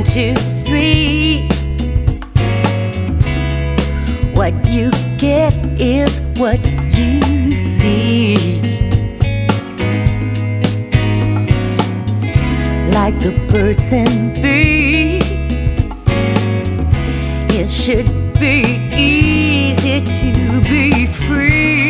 2, 3. What you get is what you see. Like the birds and bees, it should be easy to be free.